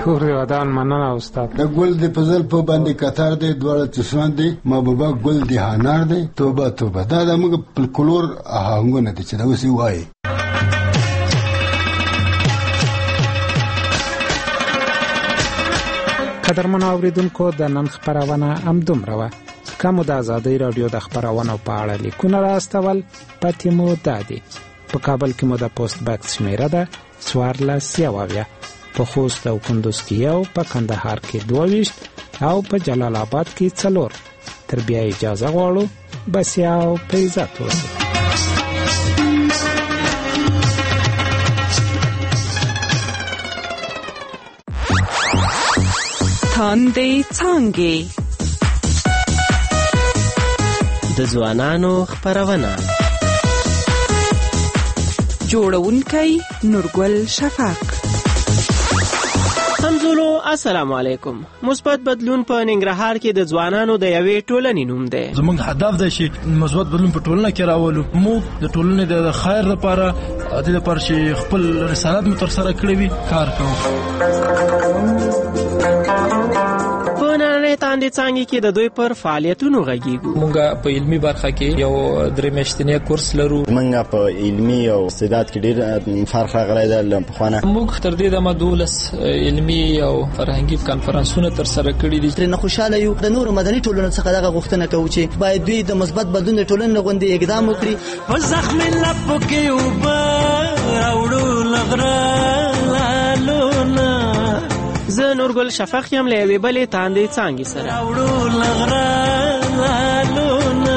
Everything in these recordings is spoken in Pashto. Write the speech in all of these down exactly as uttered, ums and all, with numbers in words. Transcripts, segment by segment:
شکر دی ودان مننه استاد. د ګل د فضل په باندې کتار دی دواړه چشمان دی محبوبه ګل دی هانار دی توبه توبه دا د موږ فلکلور آهنګونه دي چې دا اوس وایي. قدرمنو اوریدونکو د نن خپرونه همدومره وه. که مو د ازادۍ راډیو د خپرونو په اړه لیکونه راستول پتې مو دا دي: په کابل کې مو د پوسټ باکس شمیره ده څوارلس یو اویا، په خوست او کندوز کې یو، په کندهار کې دوه ویشت او په جلال آباد کې څلور. تر بیا اجازه غواړو بسیا او په عزت اوسئ. تاندې څانګې د ځوانانو خپرونه، جوړونکی نورګل شفق. همزولو السلام علیکم. مثبت بدلون په ننګرهار کې د ځوانانو د یوې ټولنې نوم دی. زموږ هدف دی چې مثبت بدلون په ټولنه کې راولو. موږ د ټولنې د خیر لپاره د لپاره چې خپل رسالت مو تر سره کړی وي کار کوو. په نننۍ تاندې څانګې کې د دوی پر فعالیتونو غږیږو. موږ په علمي برخه کې یو درې میاشتنی کورس لرو. موږ په علمي او استعداد کې ډېر فرق راغلی دی له پخوانه. موږ تر دې دمه دولس علمي او فرهنګي کانفرنسونه تر سره کړي دي. ترې نه خوشاله یو. د نورو مدني ټولنو څخه دغه غوښتنه کوو چې باید دوی د مثبت بدلون د ټولنې غوندې اقدام وکړي. په زخمي لپو کې اوبه راوړو لغره لالونه. زه نورګل شفق یم له یوې بلې تاندې څانګې سره. راوړو لغره لالونه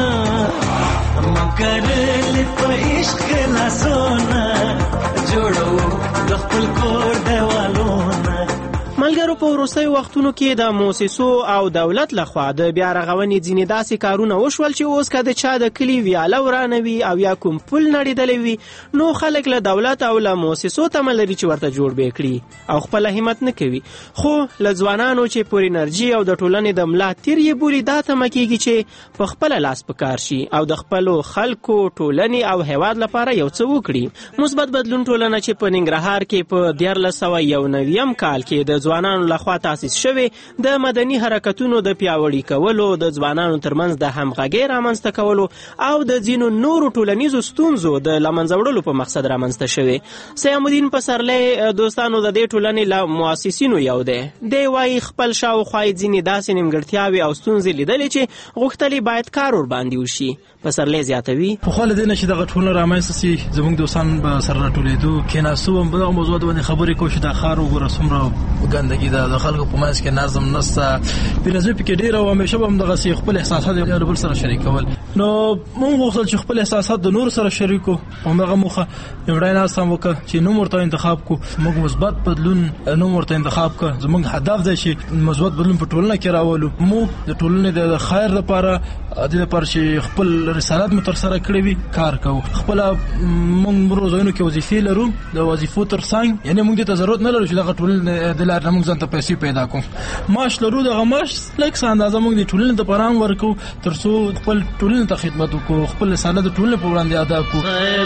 مکرلې په عشق لاسونه جوړو د خپل کور دیوالونه. ملګرو په وروستیو وختونو کې د موسسو او دولت لخوا د بیا رغونې ځینې داسې کارونه وشول چې اوس که د چا د کلي ویاله ورانه وي او یا کوم پل نړېدلی وي نو خلک له دولت او له موسسو تمه لري چې ورته جوړ به کړي او خپله همت نه کوي. خو له ځوانانو چې پر انرژي او د ټولنې د ملا تیر یې بولي دا تمه کېږي چې په خپله لاس په کار شي او د خپلو خلکو ټولنې او هیواد لپاره یو څه وکړي. مثبت بدلون ټولنه چې په ننګرهار کې په دیارلس سوه یو نویم کال کې د ځوانانو لخوا تاسیس شوی د مدني حرکتونو د پیاوړي کولو، د ځوانانو ترمنځ د همغږۍ رامنځته کولو او د ځینو نورو ټولنیزو ستونزو د له منځه وړلو په مقصد رامنځته شوی. سیام الدین پسرلی دوستانو د دې ټولنې له مؤسسینو یو دی. دی وایي خپل شاوخوا یې ځینې داسې نیمګړتیاوې او ستونزې لیدلې چې غوښتلې باید کار ورباندې وشي. پسرلی زیاتوي پخوا له دې نه چې دغه ټولنه رامنځته سي زموږ دوستان به سره راټولېدو، کېناستو هم په دغه موضوع باندې خبرې کوو چې دا ښار وګوره څومره ګندګي ده، د خلکو په منځ کې نظم نشته، بېنظمي پکې ډېره او همیشه به هم دغسې خپل احساسات یو له بل سره شریکول. نو موږ غوښتل چې خپل احساسات د نورو سره شریک کړو. همدغه موخه لومړی ناسته هم وکړه چې نوم ورته انتخاب کړو. موږ مثبت بدلون نوم ورته انتخاب کړه. زموږ هدف دی چې مثبت بدلون په ټولنه کې راولو. موږ د ټولنې د خیر لپاره د لپاره چې خپل رسالت مو تر سره کړی وي کار کوو. خپله موږ روزانو کې وظیفې لرو. د وظیفو تر څنګ یعنې موږ دې ته ضرورت نه لرو چې دغه ټولنې د لارې نه موږ ځان ته پیسې پیدا کړو. معاش لرو، دغه معاش لږ څه اندازه موږ د ټولنې دپاره هم ورکوو تر څو خپل ټولنې ته خدمت وکړو، خپل رسالت د ټولنې په وړاندې ادا کړو.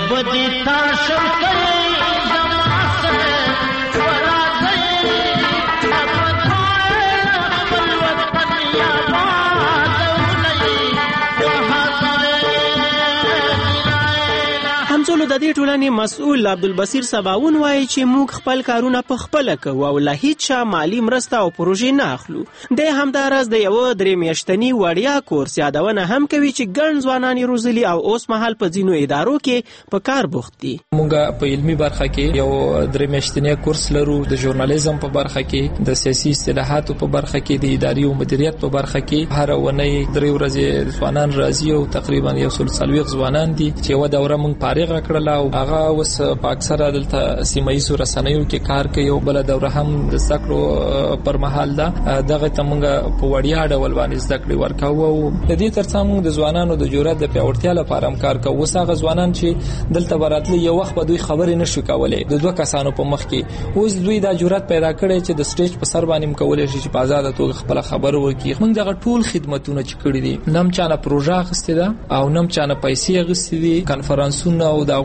همزولو د دې ټولنې مسؤل عبدالبصیر سباون وایي چې موږ خپل کارونه په خپله کوو او له هیڅ چا مالي مرسته او پروژې نه اخلو. دی همداراز د یوه درې میاشتني وړیا کورس یادونه هم کوي چې ګڼ ځوانان یې روزلي او اوس مهال په ځینو ادارو کې په کار بوخت دي. موږ په علمي برخه کې یو درې میاشتنی کورس لرو، د ژورنالیزم په برخه کې، د سیاسي اصطلاحاتو په برخه کې، د اداري او مدیریت په برخه کې. هر اونۍ درې ورځې ځوانان راځي او تقریبا یو سل څلوېښت ځوانان دي چې یوه دوره موږ فارغ کړله او هغه اوس په اکثره دلته سیمه ییزو رسنیو کې کار کوي او بله دوره هم د زده کړو پر مهال ده. دغه ته موږ په وړیا ډول باندې زده کړې ورکوو او د دې تر څنګ موږ د ځوانانو د جرأت د پیاوړتیا لپاره هم کار کوو. اوس هغه ځوانان چې دلته به راتلي یو وخت به دوی خبرې نه شو کولی د دوه کسانو په مخ کې، اوس دوی دا جرأت پیدا کړی چې د سټیج په سر باندې هم کولی شي چې په ازاده توګه خپله خبره وکړي. موږ دغه ټول خدمتونه چې کړي دي، نه هم چا نه پروژه اخیستې ده او نه هم چا نه پیسې اخیستې دي. کنفرانسونه او د هغو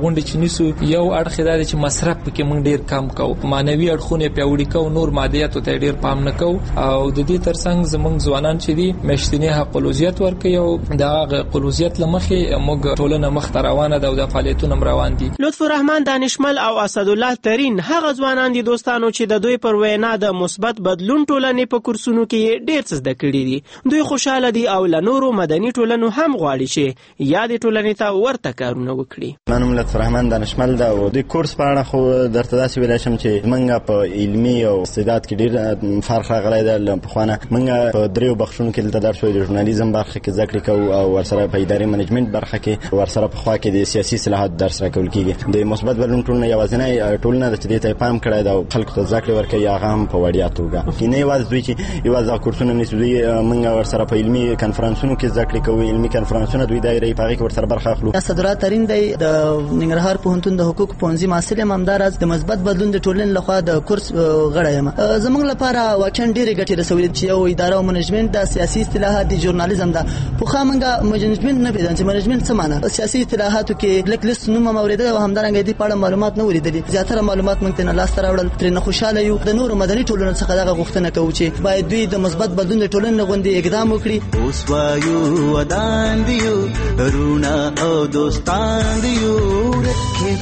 غونډې چې نیسو یو اړخ دا چې مصرف پکې موږ ډیر کم کوو، مانوي اړخونه پیاوړي کوو، نور مادیاتو ته ډیر پام نه کوو او د دې ترڅنګ زموږ ځوانان چې دي میاشتنی حق الوزیت ورکوي او دا حق الوزیت لمخې موږ ټولنه مخ ته روانه ده او د فعالیتونو روان دي. لطف الرحمن دانشمل او اسدالله ترین هغه ځوانان دي دوستانو چې د دوی پر وینا د مثبت بدلون ټولنې په کورسونو کې ډیر څه زده کړي دي. دوی خوشاله دي او له نورو مدني ټولنو هم غواړي چې یاد ټولنې ته ورته کارونه وکړي. منم لطف الرحمن دانشمل دا او د کورس په اړه خو درته داسې ویلای شم چې موږ په علمي او استعداد کې ډیر فرق راغلی دی. په خوانه موږ په دریو بخښونو کې دلته درس وایو، د ژورنالیزم برخه کې زده کړې کوو او ورسره په اداري منیجمنت برخه کې ورسره په خوا کې د سیاسي اصلاحات درس راکول کیږي. د مثبت بدلون ټولنه یوازینی ټولنه ده چې دې ته پام کړی دا خلکو ته زده کړې ورکوي، هغه هم په وړیا توګه کې نه یوازې دوی چې یوازې کورسونه نیسي، دوی موږ ورسره په علمي کنفرانسونو کې زده کړې کوو. علمي کنفرانسونه دوی دایره په هغې کې ورسره برخه اخلو. اسدالله ترین دی د ننګرهار پوهنتون د حقوق پوهنځي محصل یم، همداراز د مثبت بدلون د ټولنې لخوا د کورس غړی یم. زموږ لپاره واقعا ډېرې ګټې رسولي چې یو اداره او منیجمنت د سیاسي اصطلاحات د ژورنالیزم ده. پخوا موږ منیجمنت نه پېژندل چې منیجمنت څه معنی، سیاسي اصطلاحاتو کې بلیک لیست نوم هم اورېدلی او همدارنګه دې په اړه معلومات نه ولیدلي. زیاتره معلومات موږ ته نه لاسته راوړل، ترې نه خوشحاله یو. د نورو مدني ټولنو څخه دغه غوښتنه کوو چې باید دوی د مثبت بدلون د ټولنې غوندې اقدام وکړي. اوس وایو ودان دیو رونا او دوستان دیو رکھے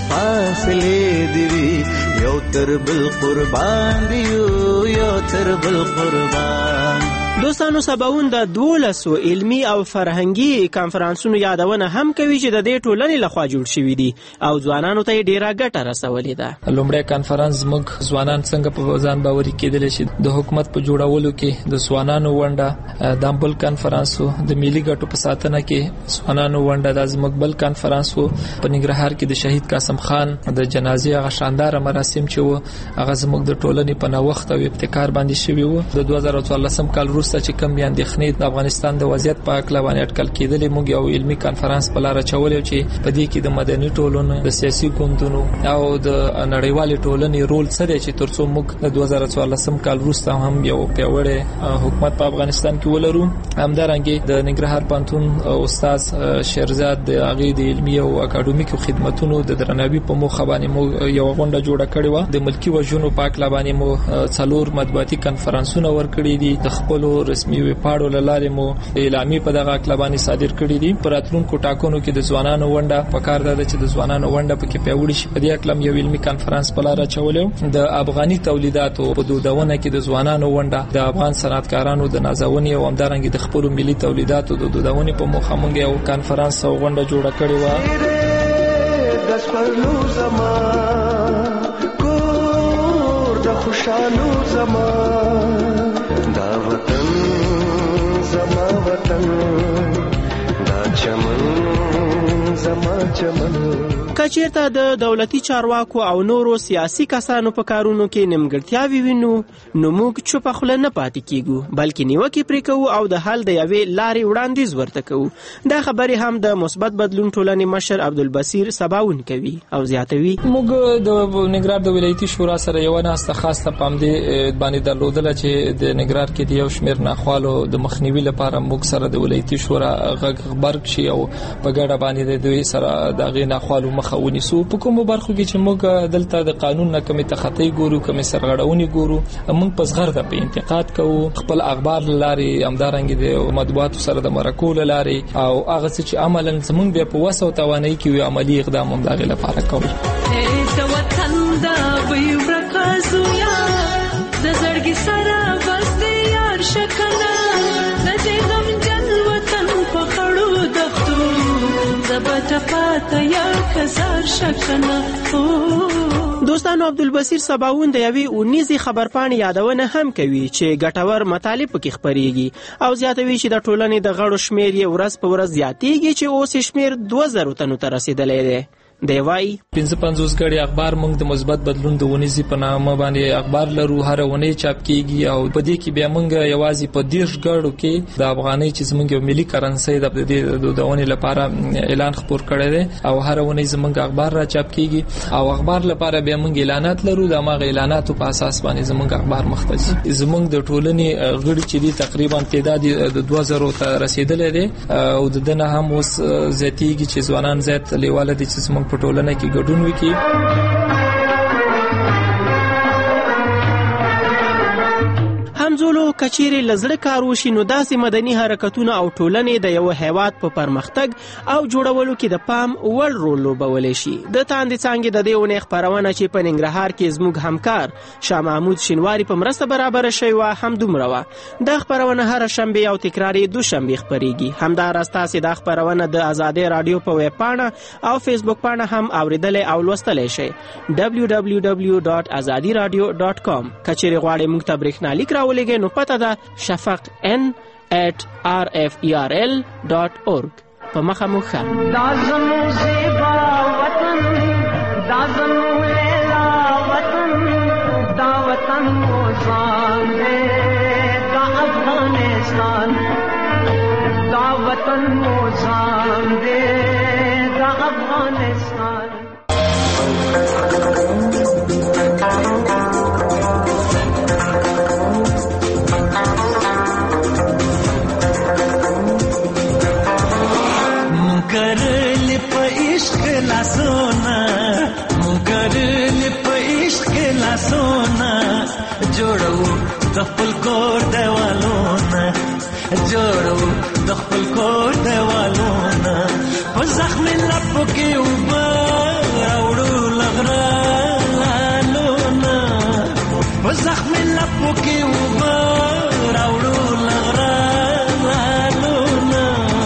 فاصلې دی یو تر بل قربان دیو یو تر بل قربان. دوستانو سباون د دولسو علمی او فرهنګي کانفرنسونو یادونه هم کوي چې د دې ټولنې لخوا جوړ شوي دي او ځوانانو ته ډیره ګټه رسولې ده. لومړی کانفرنس موږ ځوانان څنګه په ځان باوري کېدلی شي، د حکومت په جوړولو کې د ځوانانو ونډه، د بل کانفرنس د ملي ګټو په ساتنه کې ځوانانو ونډه، د زموږ بل کانفرنس په ننګرهار کې د شهید قاسم خان د جنازې هغه شاندار مراسم چې و هغه زموږ د ټولنې په نوښت او ابتکار باندې شوي وو. د دوه زره څوارلسم کال وروسته چې کوم اندېښنې د افغانستان د وضعیت په اړه باندې اټکل کېدلې، موږ یو علمي کانفرنس په لار اچولی چې په دې کې د مدني ټولنو، د سیاسي ګوندونو او د نړیوالې ټولنې رول څه دی چې ترڅو موږ د دوه زره څوارلسم کال وروسته هم یو پیاوړی حکومت په افغانستان کې ولرو. همدارنګه د ننګرهار پوهنتون استاد شیرزاد د هغې د علمي او اکاډمیکو خدمتونو د درناوي په موخه باندې موږ یو غونډه جوړه کړې وه. د ملکي وژنو په اړه باندې مو څلور مطبوعاتي کنفرانسونه ورکړي دي، د خپلو رسمي ویبپاڼو له لارې مو اعلامیې په دغه اړه باندې صادر کړي دي. په راتلونکو ټاکنو کې د ځوانانو ونډه پکار ده چې د ځوانانو ونډه پکې پیاوړې شي. په دې اړه یو علمي کنفرانس په لار اچولی و. د افغاني تولیداتو په دودونه کې د ځوانانو ونډه، د افغان صنعتکارانو د نازونې او همدارنګه د خپلو ملي تولیداتو د دودونې په موخه موږ یو کنفرانس او غونډه جوړه کړې وه. خوشالو زما دا وطن زما وطن دا چمن زما چمن. کچیرته د دولتي چارواکو او نورو سیاسي کسانو په کارونو کې نیمګړتیاوې وینو نو موږ چوپه خوله نه پاتې کیږو، بلکې نیوکې پرې کوو او د حل د یوې لارې وړاندیز ورته کوو. دا خبرې هم د مثبت بدلون ټولنې مشر عبدالبصیر سباون کوي او زیاتوي. موږ د ننګرهار د ولایتي شورا سره یو ناسته خاصه پام دې باندې درلودله چې د ننګرهار کې د یو شمېر ناخوالو د مخنیوي لپاره موږ سره د ولایتي شورا غږ خبرک شي او په ګډه باندې د دوی سره د هغې ناخوالو مخه ونیسو. په کومو برخو کې چې موږ دلته د قانون نه کمې تخطی ګورو، کمې سرغړونې ګورو، موږ په زغرده په انتقاد کوو. خپل اخبار له لارې، همدارنګه د مطبوعاتو سره د مرکو له لارې او هغه څه چې عملاً زموږ بیا په وسه او توانایي کې وي عملي اقدام هم د هغې لپاره کوو. د وطن د وی ورکازو یا د زړګي سره بس د یار شکنه د دې غمجن وطن په خړو دښتو زبته پاته یا کزار شکنه. دوستانو عبدالبصیر سباون د یوې اونیزې خبرپاڼې یادونه هم کوي چې ګټور مطالب پکې خپریږي او زیاتوي چې د ټولنې د غړو شمیر یې ورځ په ورځ زیاتیږي چې اوس یې شمیر دوه زرو تنو ته رسیدلی دی. دی وایي پنځه پنځوس غړي اخبار موږ د مثبت بدلون د ونیزې په نامه باندې اخبار لرو، هر اونۍ چاپ کیږي او په دې کې بیا موږ یوازې په دېرش غړو کې د افغانۍ چې زموږ یو ملي کرنسۍ د دې د دونې لپاره اعلان خپور کړی دی او هر اونۍ زموږ اخبار را چاپ کیږي او اخبار لپاره بیا موږ اعلانات لرو. د هغه اعلاناتو په اساس باندې زموږ اخبار مخ ته ځي. زموږ د ټولنې غړي چې دي تقریبا تعداد د دوه زرو ته رسیدلی دی او د دنه هم اوس زیاتیږي چې ځوانان زیات لیواله دي چې زموږ په ټولنه کې ګډون وکړي. همزولو کچيري لزړه کار وشي نو داسې مدني حرکتونه او ټولنې د یو هیواد په پرمختګ او جوړولو کې د پام وړ رول لوبولی شي. د تاندې څانګې د دې اونۍ خپرونه چې په ننګرهار کې زموږ همکار شاه محمود شینواري په مرسته برابره شوې وه همدومره وه. دا خپرونه هره شنبې او تکرار یې دوشنبې خپریږي. همداراز تاسې دا خپرونه د ازادۍ راډیو په ویب پاڼه او فیسبوک پاڼه هم اوریدلی او لوستلی شئ. دبلیو دبلیو دبلیو ډاټ ازادي راډیو ډاټ کام. کچېرې غواړئ موږ ته برېښنالیک راولئ نو پته ده شفق ان at r f e r l dot org. په مخه مو ښه. دا زموږ زیبا وطن، دا زموږ لیلا وطن، دا وطن مو ځان دی، دا افغانستان، دا وطن مو ځان دی، دا افغانستان. کرل په عشق لاسونه، کرل په عشق لاسونه، جوړو د خپل کور دیوالونه، جوړو د خپل کور دیوالونه، په زخم لپو کې اوبه راوړو لغرالونه، په زخم لپو کې اوبه راوړو لغرالونه،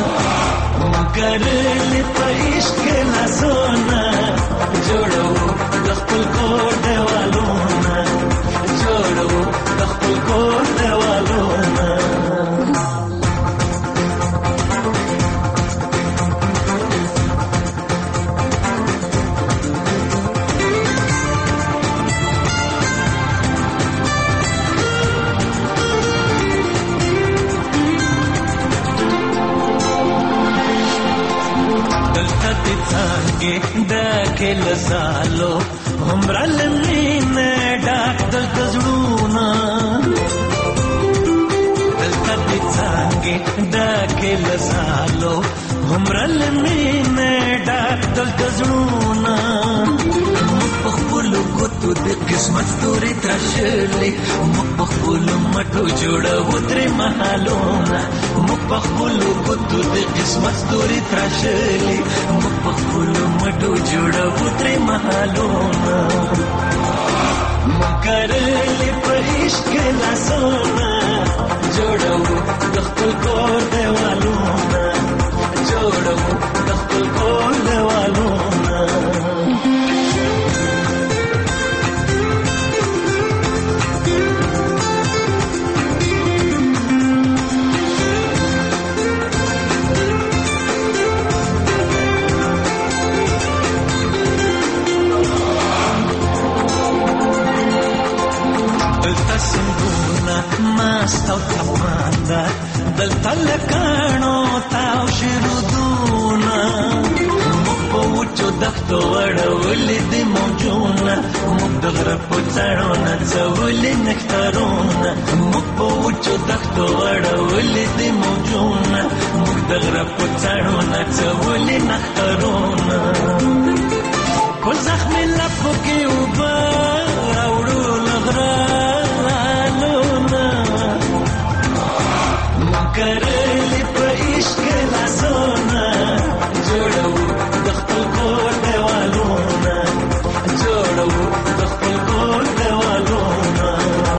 کرل په عشق لاسونه، جوړو د خپل کور دیوالونه، جوړو د خپل کور دیوالونه. دا کل سالو همرل مینه ډاک دلته زړونه، دلته دې څانګې دا کل سالو همرل مینه ډاک دلته زړونه، موږ په خپلو ګوتو د قسمت ستوري تراشلې، موږ په خپلو مټو جوړوو ترې مهالونه، موږ په خپلو ګوتو د قسمت ستوري تراشلې، موږ په خپلو مټو جوړوو ترې مهالونه، موږ کرلې په عشق لاسونه، جوړوو د خپل کور دیوالونه، جوړوو د خپل کور دیوالونه. ماست او تپانده دلته لکانو تاو شرودونه، موږ په وچو دښتو اړولې دي موجونه، موږ د غره په څاړو نڅولې نښترونه، موږ په وچو دښتو اړولې دي موجونه، موږ د غره په څاړو نڅولې نښترونه، په زخمي لپو کې